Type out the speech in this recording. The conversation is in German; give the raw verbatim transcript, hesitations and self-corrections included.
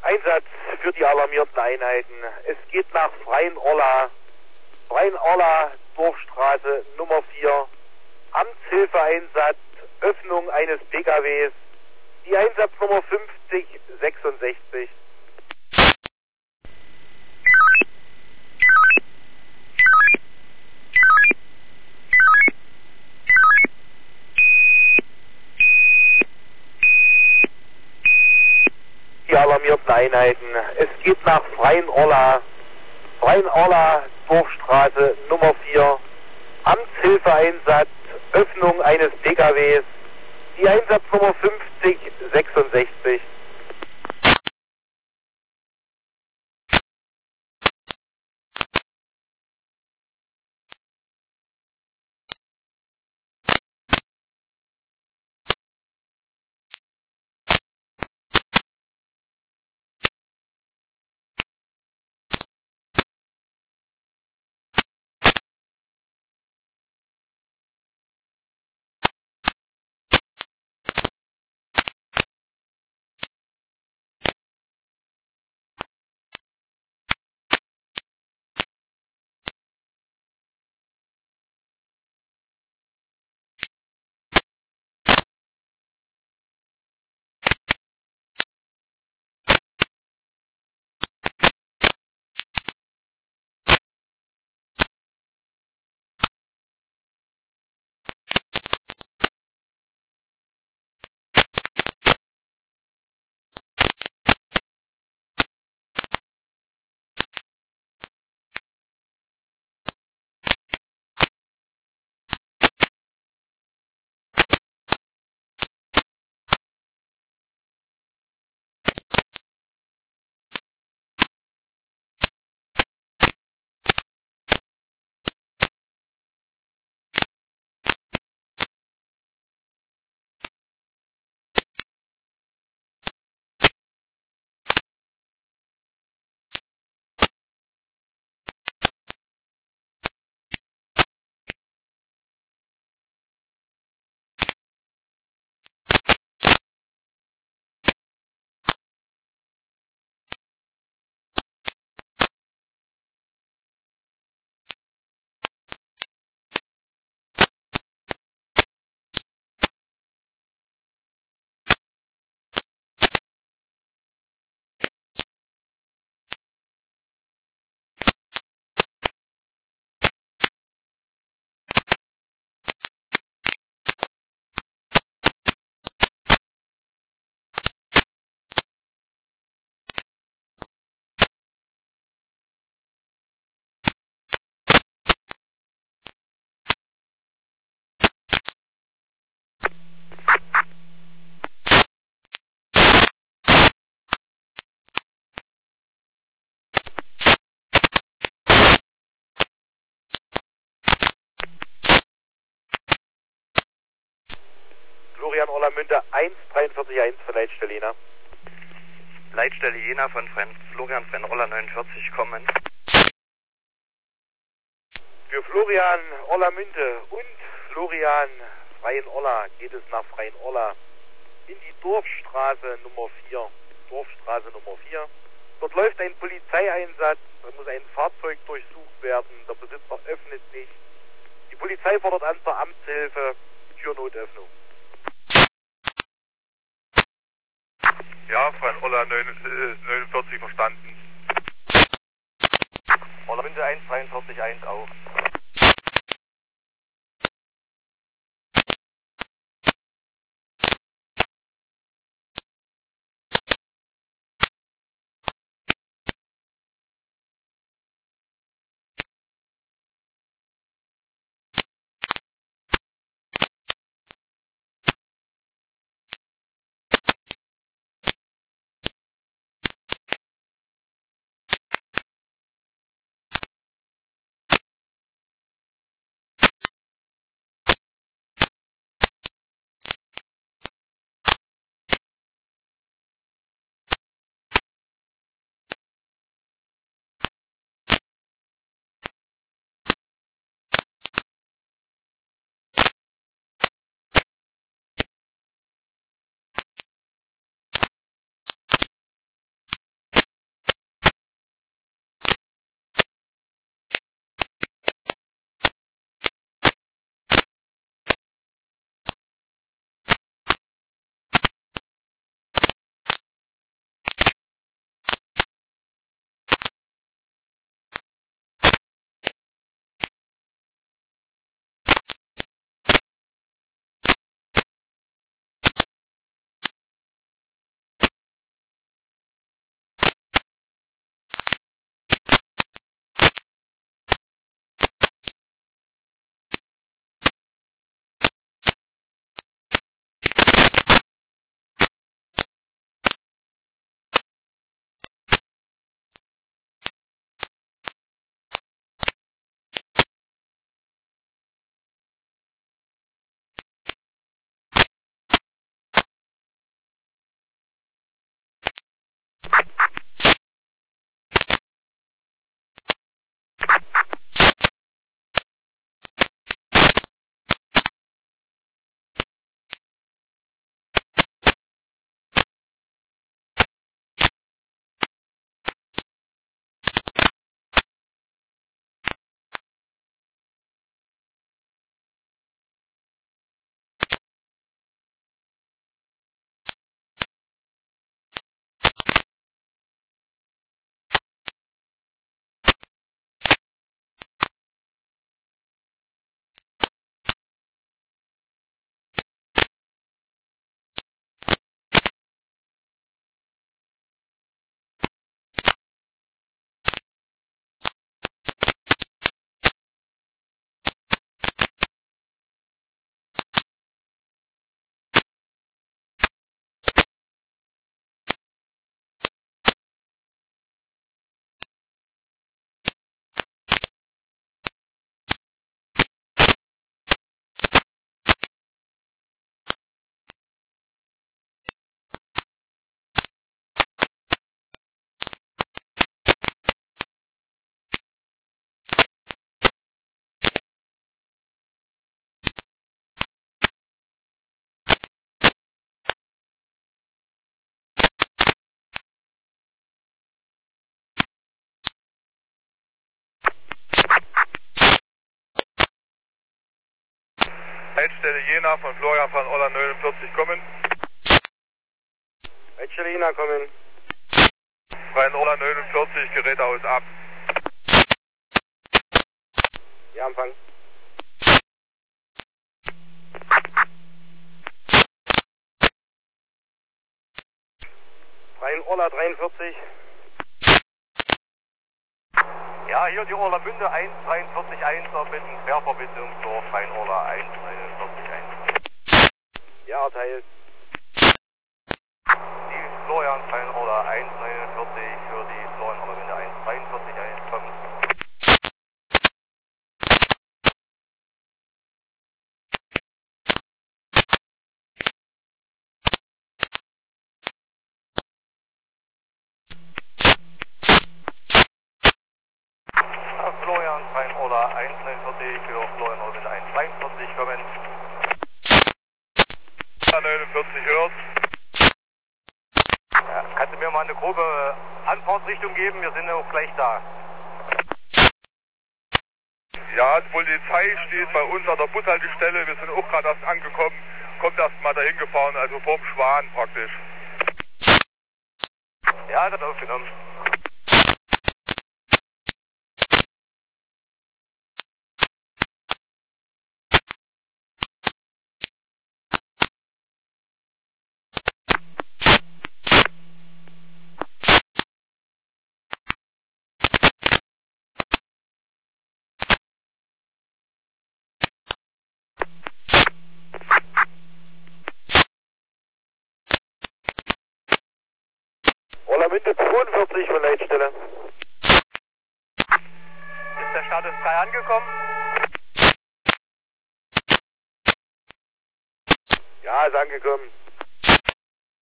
Einsatz für die alarmierten Einheiten. Es geht nach Freien-Orla, Freien-Orla, Dorfstraße Nummer vier. Amtshilfeeinsatz, Öffnung eines P K Ws. Die Einsatznummer fünfzig sechsundsechzig. Die alarmierten Einheiten. Es geht nach Freien-Orla, Freien-Orla, Dorfstraße Nummer vier. Amtshilfeeinsatz, Öffnung eines P K Ws. Die Einsatznummer fünfzig sechsundsechzig. Florian Orla-Münde eins drei vier eins für Leitstelle Jena. Leitstelle Jena von Fren Florian Frenn-Orla neunundvierzig kommen. Für Florian Orla-Münde und Florian Freien-Orla geht es nach Freien-Orla in die Dorfstraße Nummer vier. Dorfstraße Nummer vier. Dort läuft ein Polizeieinsatz, da muss ein Fahrzeug durchsucht werden, der Besitzer öffnet nicht. Die Polizei fordert an zur Amtshilfe, Türnotöffnung. Ja, Freien-Orla neunundvierzig verstanden. Orla-Münde eins drei vier eins auch. Leitstelle Jena von Florian van Oller neunundvierzig kommen. Leitstelle Jena kommen. Van Oller neunundvierzig, Gerät aus ab. Ja, Empfang. Freien Oller dreiundvierzig. Ja, hier die Orlamünde eins drei vier eins auf bitten Querverbindung zur Freien Orla eins drei vier eins. Ja, erteilt. Die Florian Freien Orla eins neunundvierzig für die Florian Orlamünde eins drei vier eins kommen. Florian Freien Orla eins neunundvierzig für Florian Orlamünde eins drei vier kommen. neunundvierzig hört. Ja, kannst du mir mal eine grobe Anfahrtsrichtung geben? Wir sind ja auch gleich da. Ja, die Polizei steht bei uns an der Bushaltestelle. Wir sind auch gerade erst angekommen. Kommt erst mal dahin gefahren, also vorm Schwan praktisch. Ja, das aufgenommen. Orlamünde zweiundvierzig von Leitstelle. Ist der Status drei angekommen? Ja, ist angekommen.